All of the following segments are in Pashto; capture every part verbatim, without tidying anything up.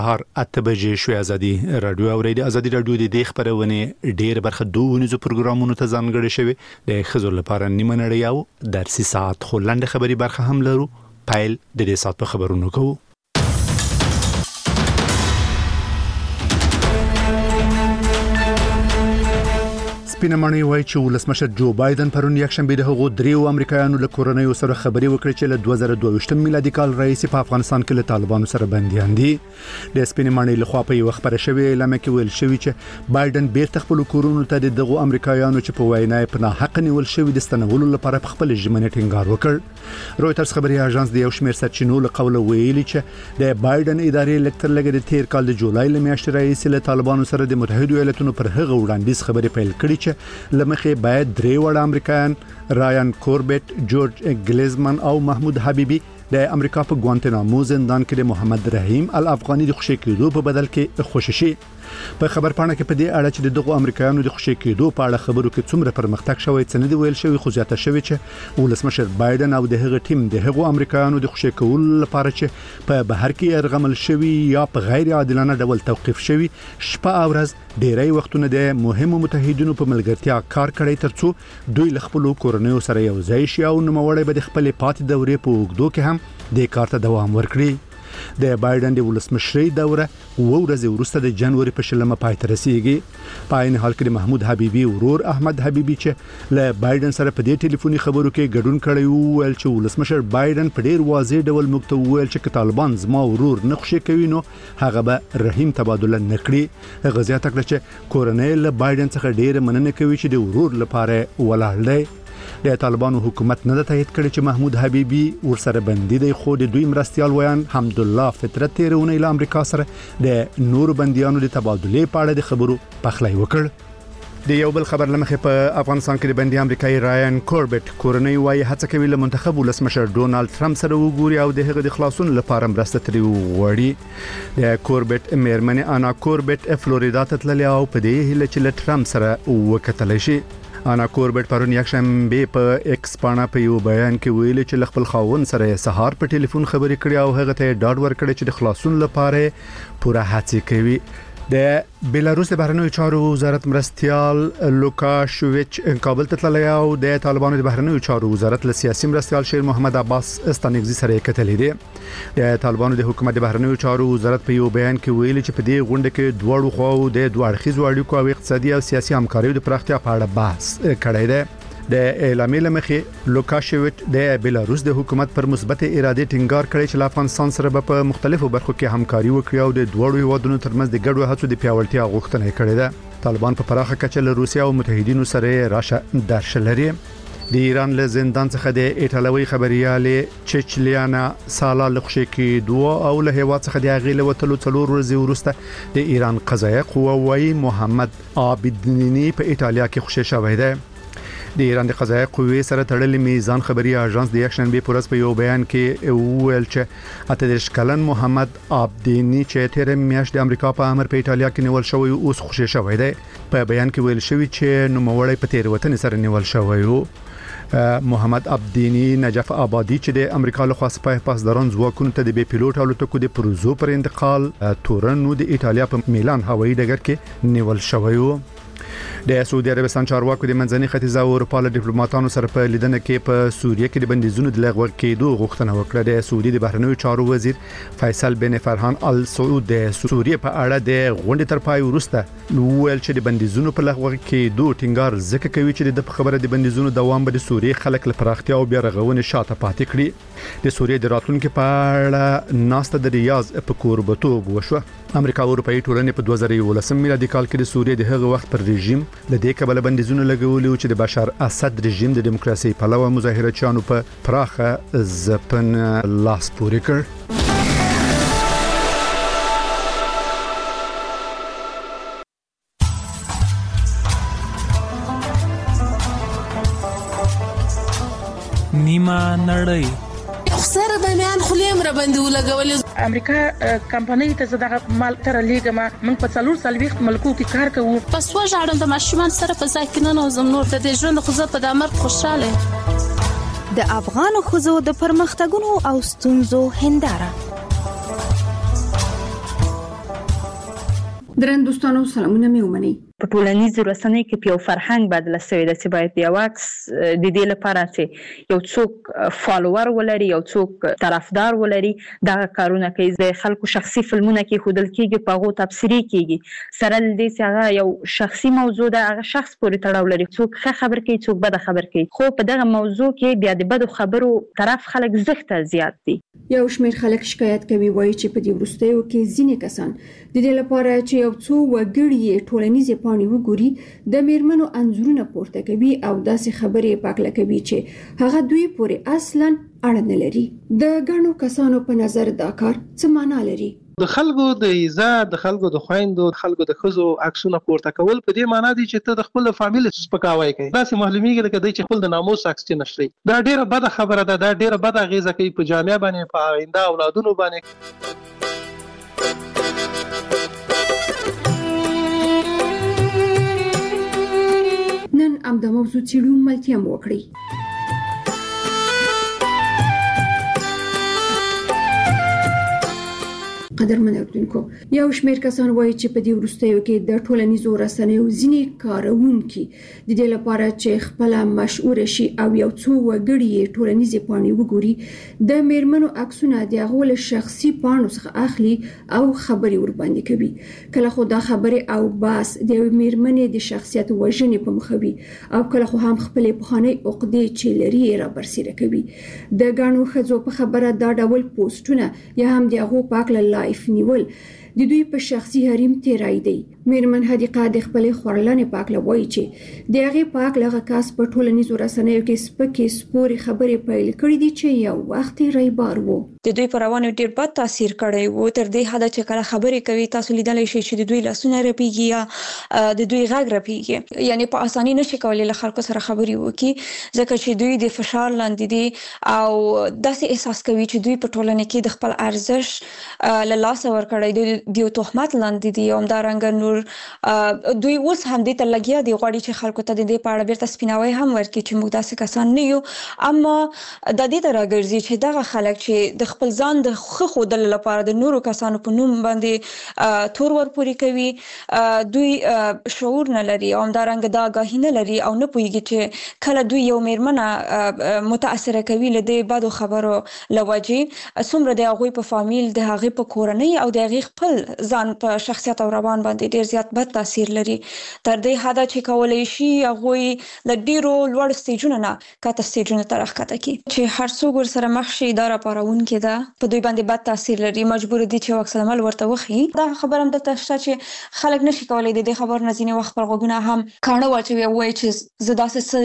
هر اته بجې شوې ازادي رادیو اوریدي. ازادي رادیو د دې خبرونه ډېر برخه دوه پروګرامونو ته ځانګړي شوی د خزر لپاره نیمه نړۍ او درسي ساعت خلند خبري برخه هم لرو. پایل د دې ساعت په خبرونو کوو. سپینمنی وایي چې ولسمشر جو بایدن پرون یک شنبه د هغو دریو امریکایانو له کورنۍ سره خبرې وکړې چې له دوه زره دوه ویشت میلادي کال راهیسې په افغانستان کې له طالبانو سره بنديان دي. د سپینمنی له خوا په یو خبره شوې اعلان کې ویل شوی چې بایدن بیرته خپل کورونو ته د دغو امریکایانو چې په وینا په ناحق نیول شوی د ستنولو لپاره خپل ژمنې ټینګار وکړ. رويټرز خبري اژانس د یو شمېر سرچینو له قوله ویلي چې د بایدن ادارې لکتر لګ د تیر کال د جولای له میاشتې راهیسې له طالبانو سره د متحده ایالاتونو پر هغه وړاندیز خبرې پیل کړې چې لمخه باید درې وړ امریکایان رایان کوربټ، جورج ګلیزمن او محمود حبیبی د امریکا په ګوانتنامو زندان کې د محمد رحیم الافغانی د خوشی کېدو په بدل کې خوشی شي. په خبر پاڼه کې په دې اړه چې دغه امریکایانو د خوشی کېدو په اړه خبرو کې څومره پرمختګ شوی څه نه دی ویل شوی، خو زیاته شوی چې ولسمشر بایدن او د هغه ټیم د هغو امریکایانو د خوشی کولو لپاره چې په بهر کې ارغمل شوی یا په غیر عادلانه ډول توقيف شوی شپه او ورځ ډیری وختونه د مهمو متحدینو په ملګرتیا کار کړی ترڅو دوی له خپل کورنیو سره یو ځای شي او نوموړی به د خپل پاتې دورې په اوږدو کې هم د کار ته دوام ورکړي. د بایدن د ولسمشرۍ دوره و ورځې وروسته د جنوري په شلمه پای ته رسیدي. په عین حال کې د محمود حبیبی ورور احمد حبیبی چې له بایدن سره په دې ټلیفوني خبرو کې ګډون کړی وو، ول چې ولسمشر بایدن په ډیر واضح ډول موږ ته وویل چې طالبان زما ورور نه خوشي کوي نو هغه به رحیم تبادله نکړي. هغه زیاته کړ چې کورنۍ له بایدن څخه ډیر مننه کوي چې د ورور لپاره ولاړ دی. د طالبانو حکومت نه تایید کړی چې محمود حبیبی ورسره بندي دی، خو د دوی مرستيال ویان حمدالله فطرت تیرونه له امریکا سره د نور بنديانو د تبادله په اړه د خبرو پخلی وکړ. د یو بل خبر لمخې په افغانستان کې د بندي امریکایي رایان کوربټ کورنۍ وايي هڅه کوي له منتخب ولسمشر ډونالد ټرمپ سره وګوري او د هغه د خلاصون لپاره مرسته ترې وغواړي. د کوربټ میرمنې انا کوربټ فلوریدا ته تللې او په دې هیله چې له ټرمپ سره وکتل شي. انا کوربټ پرون یک شنبه په ایکس باندې په یو بیان کې ویلي چې خپل خاون سره سهار په ټلیفون خبرې کړې او هغه ته ډاډ ورکړی چې د خلاصون لپاره پوره هڅه کوي. د بیلاروس د بهرنیو چارو وزارت مرستيال لوکاشویچ کابل ته تللی او د طالبانو د بهرنیو چارو وزارت له سیاسي مرستيال شیر محمد عباس استانګزي سره کتلې دي. د طالبانو د حکومت د بهرنیو چارو وزارت په یو بیان کې ویلي چې په دې غونډه کې دوه خواو د دوه اړخیزو اړیکو او اقتصادي او سیاسي همکارۍ د پراختیا په اړه بحث کړی دی. د اعلامیې لمخې لوکاشویچ د بیلاروس د حکومت پر مثبت اراده ټینګار کړی چې افغانستان سره په مختلفو برخو کې همکاري وکړي او د دوه هیوادونو ترمنځ د ګډو هڅو د پیاوړتیا غوښتنه کړې ده. طالبان په پراخه کچه له روسیا او متحدینو سره راشه درشه لري. د ایران له زندان څخه د ایټالوي خبريالې چچلیانا سالا لخشي کې دوه او له هیواد څخه د غیله وتلو څلور ورځې وروسته د ایران قضایه قوه وايي محمد عابدینی په ایتالیا کې خوشی شوی دی. د ایران د قضایه قوې سره تړلې میزان خبري اژانس د یک شنبه پورس په یو بیان کې ویل چې اته دیرش کلن محمد عابدینی چې تیر میاشت د امریکا په امر په ایتالیا کې نیول شوی اوس خوشی شوی دی. په بیان کې ویل شوی چې نوموړی په تیر وطن سره نیول شوی وو. محمد عبدینی نجف آبادی چې د امریکا له خوا سپاه پاسداران ځواکونو ته د بي پيلوټ الوتکو د پروزو پر انتقال تورنو د ایتالیا په میلان هوایي ډګر کې نیول شوی وو. د سعودي عربستان چارواکو د منځني ختیځ او اروپا له ډیپلوماټانو سره په لیدنه کې په سوریه کې د بندیزونو د لغوه کېدو غوښتنه وکړه. د سعودي د بهرنیو چارو وزیر فیصل بن فرحان ال سعود د سوریه په اړه د غونډې تر پای وروسته ویل چې د بندیزونو په لغوه کېدو ټینګار ځکه کوي چې د خبره د بندیزونو دوام به د سوریه خلک له پراختیا او بیا رغونې شاته پاتې کړي. د سوریه د راتلونکو په اړه ناسته د ریاض په کوربتوب وشوه. امریکا او اروپאי ټولنې په دوه زره یولسم میلادي کال کې د سوریه د هغه وخت پر رژیم لدې کبل بندیزونه لګولي چې د بشار اسد رژیم د دیموکراسي په لور مظاهرچیانو په پراخه ځپن لاس پورې کړ. نیمه نړۍ سره د میان خلیم را باندې ولګول. امریکا کمپنۍ ته زړه مال تر لیګما موږ په څلور سلويخت ملکو کې کار کوو. پس و ژړم د ماشومان سره په ځای کې نه نوزم نور د ژوند خو زه په دمر خوشاله. د افغان خزو د پرمختګونو او ستونزو هنداره درن دوستانو سلامونه مې ومنئ. په ټولنیزو رسنیو کې یو فرهنګ بدل شوی دی چې باید یو عکس د دې لپاره چې یو څوک فالوور ولري، یو څوک طرفدار ولري، دغه کارونه کوي. د خلکو شخصي فلمونه کې ښودل کېږي، په هغو تبصرې کېږي، سره له دې چې هغه یو شخصي موضوع ده، هغه شخص پورې تړاو لري. څوک ښه خبر کوي، څوک بده خبر کوي، خو په دغه موضوع کې بیا د بدو خبرو طرف خلک زښته زیات دي. یو شمېر خلک شکایت کوي، وایي چې په دې وروستیو کې ځینې کسان د دې لپاره چې یو څو وګړي ټولنیزې پاڼې وګوري د میرمنو انځورونه پورته کوي او داسې خبرې پاکله کوي چې هغه دوی پورې اصلاً اړه نه لري. د ګڼو کسانو په نظر دا کار څه معنا لري؟ د خلکو د عزت، د خلکو د خويندو، د خلکو د خزو عکسونه پورته کول په دې معنی دي چې ته د خپل فامیل سپکاوی کوي. دا سه معلومیږي لکه د خپل د ناموس عکس نشري. دا ډیره بده خبره ده، دا ډیره بده غیزه کوي په جامعه باندې، په آینده اولادونو باندې. نن ام د موضوع چیرو ملتیا مو وکړي. قدرمن اوریدونکو، یو شمېر کسان وایي چې په دې وروستیو کې د ټولنیزو رسنیو ځینې کارونکي د دې لپاره چې خپل مشهور شي او یو څو وګړي ټولنیزې پاڼې وګوري د میرمنو عکسونه د هغو له شخصي پاڼو څخه اخلي او خبرې ورباندې کوي. کله خو دا خبرې او بحث د یوې میرمنې د شخصیت وژنې په مخه وي او کله خو هم خپلې پخوانۍ عقدې چې لري یې را برسېره کوي. د ګڼو ښځو په خبره دا ډول پوسټونه یا هم د هغو په هکله لایف نیول د دوی په شخصي حریم تیرای دی. میرمن حدیقه د خپلې خورلنې په هکله وایي چې د هغې په هکله هغه کس په ټولنیزو رسنیو کې سپکې سپورې خبرې پیل کړي دي چې یو وخت یې ریبار و. د دوی پر روانو ډیر بد تاثیر کړی و، تر دې حده چې کله خبرې کوي تاسو لیدلی شئ چې د دوی لاسونه رپیږي یا د دوی غږ رپیږي. یعنی په اسانۍ نشي کولی له خلکو سره خبرې وکړي ځکه چې دوی د فشار لاندې دي او داسې احساس کوي چې دوی په ټولنه کې د خپل ارزښت له لاسه ورکړی دی، د یو تهمت لاندې دي. همدارنګه نور دوی اوس هم دې ته لګیا دي غواړي چې خلکو ته د دې په اړه بیرته سپیناوی هم ورکړي چې موږ داسې کسان نه یو. اما د دې ته راګرځي چې دغه خلک چې د خپل ځان د ښه ښودلو لپاره د نورو کسانو په نوم باندې تور ورپورې کوي، دوی شعور نه لري او همدارنګه دا آګاهي نه لري او نه پوهېږي چې کله دوی یو میرمنه متاثره کوي له دې بدو خبرو له وجې څومره د هغوی په فامیل، د هغې په کورنۍ او د هغې خپل ځان په شخصیت او روان باندې ډیر زیات بد تاثیر لري. تر دې حده چې کولی شي هغوی له ډیرو لوړ سټیجونو نه کته سټیجونو ته راښکته کړي چې هر څوک ورسره مخ شي دا راپارونکې ده، په دوی باندې بد تاثیر لري، مجبور دي چې عکس العمل ورته وښيي. دا خبره هم دلته شته چې خلک نشي کولی د دې خبرو نه ځینې وخت خپل غوږونه هم کاڼه واچوي او وایي چې زه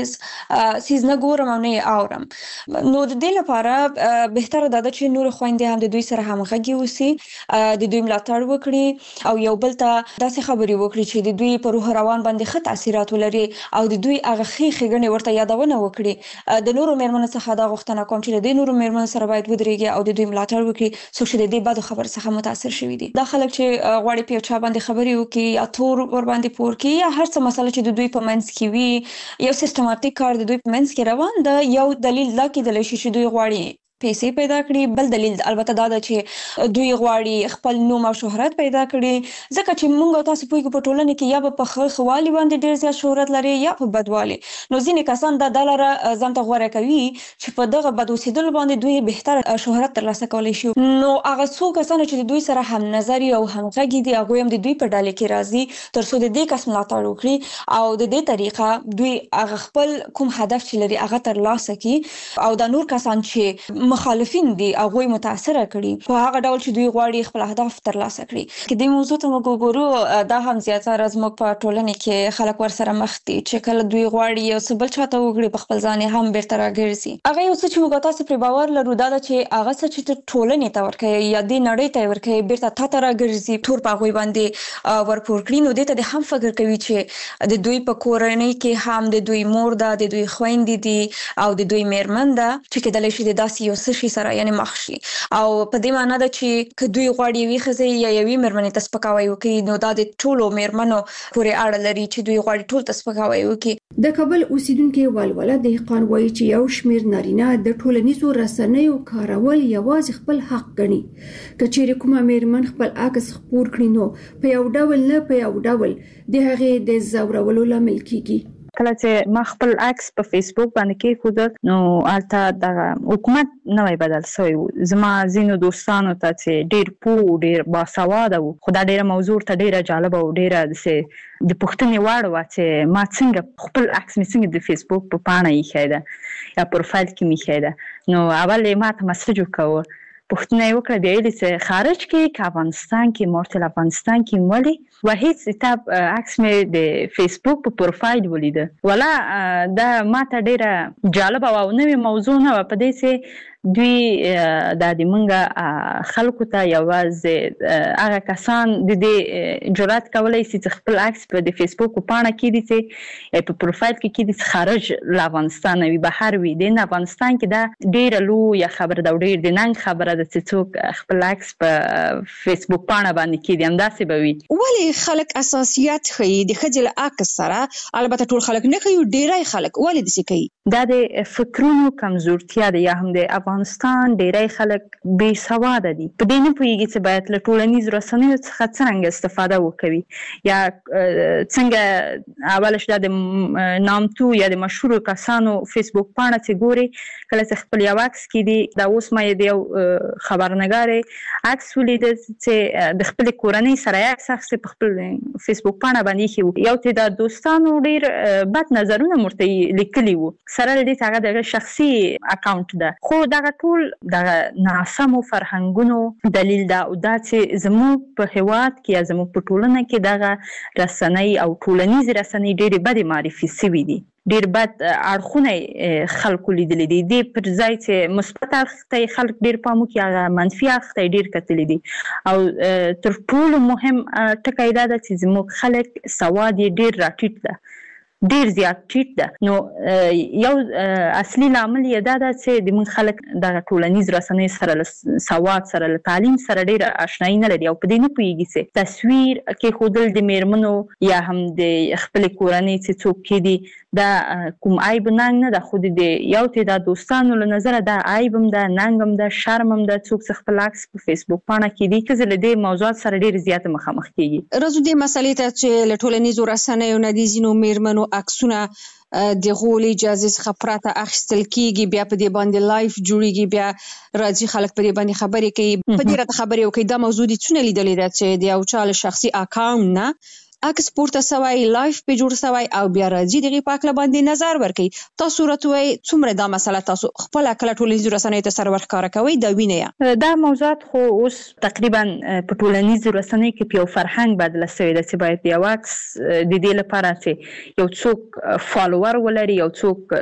داسې څیز نه ګورم او نه یې اورم. نو د دې لپاره بهتره دا ده چې نورې خویندې هم د دوی سره همغږي اوسي، د دوی ملاتړ وکړي او یو بل ته داسې خبرې وکړي چې د دوی په روح روان باندې ښه تاثیرات ولري او د دوی هغه ښې ښېګڼې ورته یادونه وکړي. د نورو میرمنو څخه دا غوښتنه کوم چې د دې نورو میرمنو سره باید ودرېږي او د دوی ملاتړ وکړي څوک چې د دې بدو خبرو څخه متاثر شوي دي. دا خلک چې غواړي په یو چا باندې خبرې وکړي یا تور ورباندې پور کړي یا هر څه مسله چې د دوی په منځ کې وي، یو سیستماتیک کار د دوی په منځ کې روان ده، یو دلیل دا کېدلی شي چې دوی غواړي پیسې پیدا کړي، بل دلیل البته دا ده چې دوی غواړي خپل نوم او شهرت پیدا کړي ځکه چې موږ او تاسو پوهېږو په ټولنه کې یا به په ښه ښه والي باندې ډېر زیات شهرت لري یا په بدوالي. نو ځینې کسان دا دا لاره ځان ته غوره کوي چې په دغه بد اوسېدلو باندې دوی بهتر شهرت ترلاسه کولی شي. نو هغه څو کسانو چې د دوی سره هم نظري او همغږي دي هغوی هم د دوی په ډلې کې راځي تر څو د دې کس ملاتړ وکړي او د دې طریقه دوی هغه خپل کوم هدف چې لري هغه ترلاسه کړي او دا نور کسان چې مخالفین دي هغوی متاثره کړي په هغه ډول چې دوی غواړي خپل اهداف ترلاسه کړي. که دې موضوع ته موږ وګورو دا هم زیاتره زموږ په ټولنه کې خلک ورسره مخ دي چې کله دوی غواړي یو څه بل چاته وکړي په خپل ځان یې هم بیرته راګرځي. هغه یو څه چې موږ تاسو پرې باور لرو دا ده چې هغه څه چې ته ټولنې ته ورکوي یا دې نړۍ ته ورکوي بیرته تا ته راګرځي، تور په هغوی باندې ورپور کړي. نو دې ته د هم فکر کوي چې د دوی په کورنۍ کې هم د دوی مور ده، د دوی خویندې دي او د دوی میرمن ده چې کېدلی شي د داسې یو څه شي سره یعنی مخ شي او په دې معنی ده چې کدوې غواړي وي خزه یا یوي مرمنې تسپکاوي وکي نو دا د ټولو مرمنو پورې اړه لري چې دوی غواړي ټول تسپکاوي وکي. د کابل اوسیدونکو والوله د قانون وایي چې یو شمیر نارینه د ټولنیزو رسنیو کارول یوازې خپل حق ګڼي. کچېرې کومه میرمن خپل عکس خپور کړي نو په یو ډول نه په یو ډول د هغې د زورولو لامل کیږي. کله چې ما خپل عکس په فیسبوک باندې کې خود نو البته د حکومت نوې بدل شوی و. زما زینو دوستانو ته چې ډیر پوه ډیر باسواده وو خو دا ډیره موضوع ته ډیره جالبه او ډیره د پوښتنې وړ و چې ما څنګه خپل عکس مې څنګه د فیسبوک په پاڼه یې خېده یا پروفایل کې مې خېده. نو اول ما ته مسج وکړ پوښتنه یې وکړه بیا یې چې خارج کې که افغانستان کې مورتل افغانستان کې ولې و هیڅ کتاب عکس مې د فیسبوک په پروفایل ولیده. ولا دا ما ته ډیره جالب او نوې موضوع نه و په دې چې دوی د منګه خلکو ته یوازې هغه کسان د دې جرأت کولای شي چې خپل عکس په د فیسبوک په پاڼه کې دي چې په پروفایل کې کې دي خارج له افغانستان وي بهر وي د افغانستان کې دا ډیره لویه خبره ده ډیر د ننګ خبره ده چې څوک خپل عکس په فیسبوک پاڼه باندې کې دي همداسې به وي. ولې خلک اساسیات ښیي د ښځې له عکس سره البته ټول خلک نه ښیي ډیری خلک ولې داسې کوي؟ دا د فکرونو کمزورتیا ده یا هم د افغانستان ډیری خلک بې سواده دي په دې نه پوهیږي چې باید له ټولنیزو رسنیو څخه څرنګه استفاده وکوي یا څنګه اولش دا د نامتو یا د مشهورو کسانو فیسبوک پاڼه چې ګوري کله چې خپل یو عکس کې دي دا اوس ما د یو خبرنګارې عکس ولیده چې د خپل کورنۍ سره عکس اخیستی په خپل فیسبوک پاڼه باندې ایښی یو تعداد دوستانو ډیر بد نظرونه ورته لیکلي وو سره له دې چې هغه د شخصي اکاونټ ده خو دغه ټول دغه ناسمو فرهنګونو دلیل ده او دا چې زموږ په هېواد کې یا زموږ په ټولنه کې دغه رسنۍ او ټولنیزې رسنۍ ډېرې بدې معرفي سوي دي ډیر بد اړخونه خلکو لیدلي دي د پر ځای چې مثبت اړخ ته خلک ډیر پام وکړي هغه منفي اړخ ته ډیر کتلي دي او تر ټولو مهم ټکی دا ده چې زموږ خلک سواد یې ډیر راټیټ ده ډیر زیات ټیټ ده نو یو اصلي لامل یې دا ده چې د موږ خلک دغه ټولنیز رسنیو سره له سواد سره له تعلیم سره ډیر اشنایي نه لري او په دې نه پوهیږي چې تصویر کېښودل د میرمنو یا هم د خپلې کورنۍ چې څوک کېدي دا کوم عیب ننګ نه ده خو د یو تعداد دوستانو له نظره دا عیب هم ده ننګ هم ده شرم هم ده څوک چې خپل عکس په فیسبوک پاڼه کېدي ښځې له دې موضوعات سره ډېرې زیاته مخامخ کېږي. رزو دې مسئلې ته چې له ټولنیزو رسنیو نه د ځینو میرمنو عکسونه د غول اجازه څخه پرته اخیستل کیږي بیا په دې باندې لایف جوړیږي بیا راځي خلک په دې باندې خبرې کوي په دې راته خبرې وکړي دا موضوع دي څونه لیدلې ده چې د یو چا له شخصي اکاونټ نه عکس پورته سوی لایف په جوړ سوی او بیا راځي دغه پاک له باندې نظر ورکړي تاسو صورت وای څومره دا مسله تاسو خپل کله ټولنیزو رسنیو ته سره ورکاره کوي دا وینئ دا موضوعات خو اوس تقریبا په ټولنیزو رسنیو کې په فرهنګ بدل شوی د چې باید یو عکس د دې لپاره چې یو څوک فالوور ولري یو څوک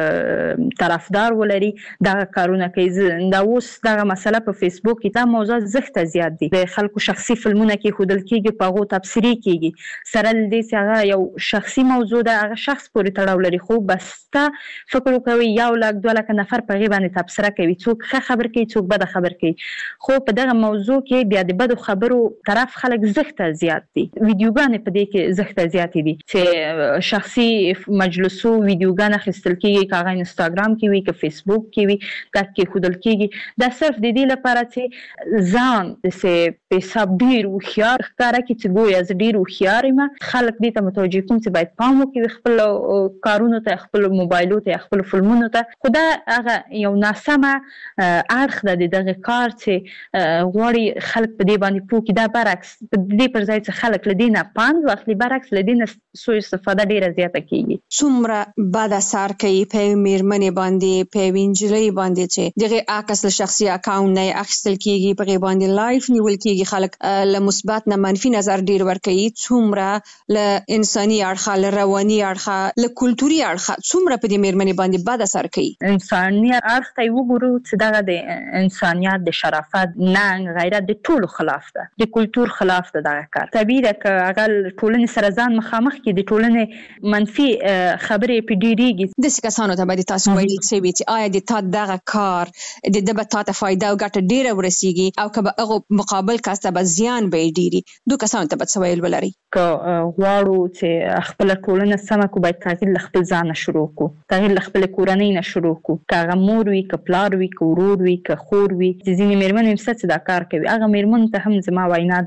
طرفدار ولري دا کارونه کوي دا اوس دغه مسله په فیسبوک کې دا موضوع زښت زیات دي د خلکو شخصي فلمونه کې خودل کېږي په هغه تبصری کېږي سره دې چې هغه یو شخصي موضوع ده هغه شخص پورې تړاو لري خو بس ته فکر وکوي یو لک دوه لکه نفر په هغې باندې تبصره کوي څوک ښه خبر کوي څوک بده خبر کوي خو په دغه موضوع کې بیا د بدو خبرو طرف خلک زښته زیات دي ویډیوګانې په دې کې زښته زیاتې دي چې شخصي مجلسو ویډیوګانې اخیستل کېږي که هغه انسټاګرام کې وي که فیسبوک کې وي که کېښودل کېږي دا صرف د دې لپاره چې ځان داسې په حساب ډېر هوښیار ښکاره کړي چې ګویا زه ډېر هوښیار یم خلک دې ته متوجه کوم چې باید پام وکړي خپل کارونو ته خپل موبایلو ته خپل فلمونو ته خو دا هغه یو ناسمه اړخ ده د دغه کار چې غواړي خلک په دې باندې پوه کړي دا برعکس په دې پر ځای چې خلک له دې نه پند واخلي برعکس له دې نه سوء استفاده ډېره زیاته کېږي. څومره بد اثر کوي په یوې میرمنې باندې په یوې نجلۍ باندې چې دغه عکس له شخصي اکاونټ نه اخیستل کېږي په هغې باندې لایف نیول کېږي خلک له مثبت نه منفي نظر ډېر ورکوي څومره څومره له انساني اړخه، له رواني اړخه، له کلتوري اړخه څومره په دې میرمنې باندې بد اثر کوي؟ انساني اړخ ته وګورو چې دغه د انسانیت، د شرافت، ننګ، غیرت د ټولو خلاف ده، د کلتور خلاف ده دغه کار. طبیعي ده که هغه ټولنې سره ځان مخامخ کړي، د ټولنې منفي خبرې پې ډېرېږي. داسې کسانو ته به د تاسو ویل څه وي چې آیا د تا دغه کار د ده به تا ته فایده او ګټه ډېره ورسیږي او که به هغو مقابل کس ته به زیان به یې ډېري؟ دو کسانو ته به څه ویل ولرئ؟ که غواړو چې خپله ټولنه سمه کړو، باید تغییر له خپل ځان نه شروع کړو، تغییر له خپلې کورنۍ نه شروع کړو. که هغه مور وي، که پلار وي، که ورور وي، که خور وي. چې ځینې مېرمنې شته چې دا کار کوي، هغه مېرمنو ته هم زما وینا